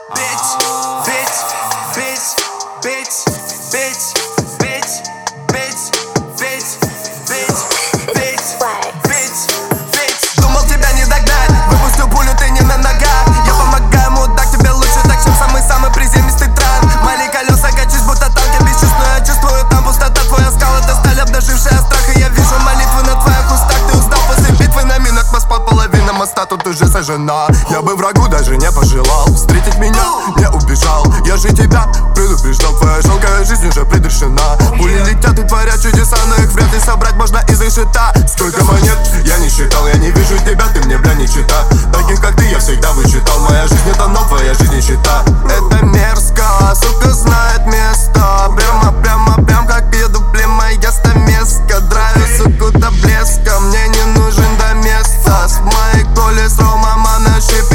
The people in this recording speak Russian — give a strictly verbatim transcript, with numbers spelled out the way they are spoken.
Bitch, bitch, bitch, bitch, bitch, bitch, bitch, bitch, bitch, bitch, bitch, bitch. Думал тебя не догнать, выпустил пулю, ты не на ногах. Я помогаю, мудак, тебе лучше так, чем самый-самый приземистый тран. Мои колеса качусь, будто танки, бесчувствую, я чувствую, там пустота. Твоя скала, это сталь, обнажившая страх. И я вижу молитвы на твоих устах. Ты устал после битвы на минах, поспал половина моста, тут уже сожжена. Я бы врагу даже не пожелал встретить меня, не убежал. Я же тебя предупреждал, твоя жалкая жизнь уже предрешена. Пули летят и творят чудеса, но их вряд ли собрать можно из решета. Сколько монет я не считал, я не вижу тебя, ты мне, бля, не чита. Таких как ты я всегда вычитал, моя жизнь это но твоя жизнь не чита. Это мерзко, сука знает место. Прямо, прямо, прям как еду, блин, моя стамеска. Драйвю, суку, до блеска, мне не нужен до места. С моих колес, Рома, мана, шип.